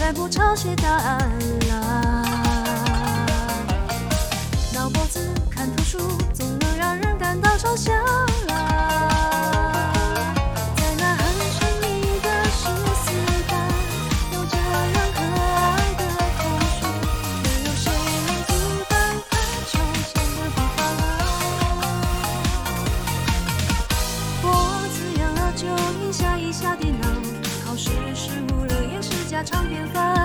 该不抄写答案啦。脑脖子看图书，总能让人感到抽象啦。在那很神秘的十四单，有着样可爱的口述，又有谁能阻挡它抽象的步伐啊？脖子痒了就一下一下电脑，考试失误了也是家常便饭。